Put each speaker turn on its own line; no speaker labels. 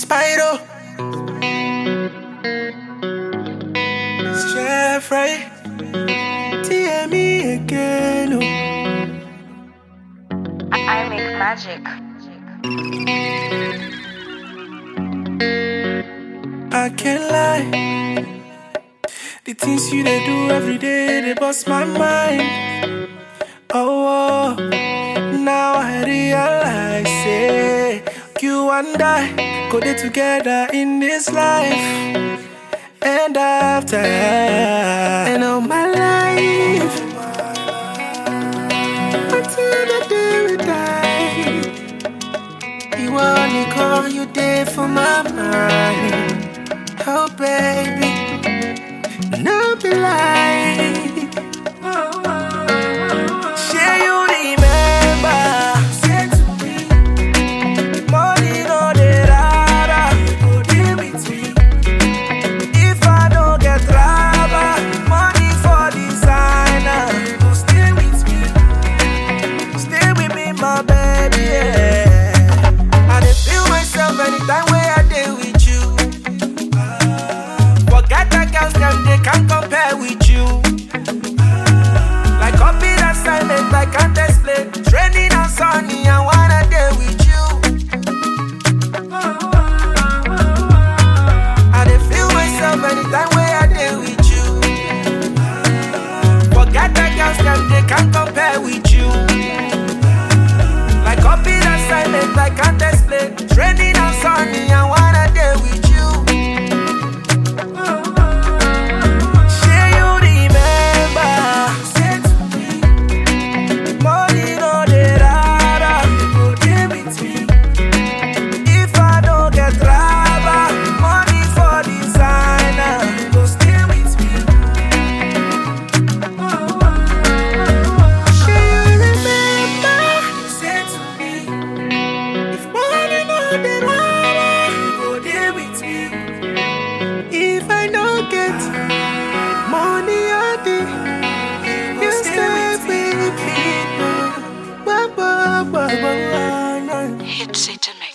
Spyro, it's Jeffrey, TME again.
I make magic.
I can't lie. The things you they do every day, they bust my mind. Oh, now I realize it. You and I go there together in this life and after, and all my life until the day we die. You only call you there for my mind. Oh baby, no be lie. Share you remember. Money no dey rara, go dey with me. If I don't get rubber, money for designer, go stay with me, my baby. Yeah. I dey feel myself anytime when I dey with you. Forget the girls, them they can't compare with you. Like copy assignment, I can't explain. Training on sunny, I wanna day with you. I dey feel myself anytime when I day with you. Forget the girls, them they can't compare with you. Like copy assignment, I can't explain. Training on sunny, I wanna day with you. Share you remember. Money no dey rara, go dey with me. If I don't get rubber, money for designer, go stay with me. Share you remember. Say to me, if money no dey rara, go dey with me. If I don't get money, you stay with me.
Hits it to me.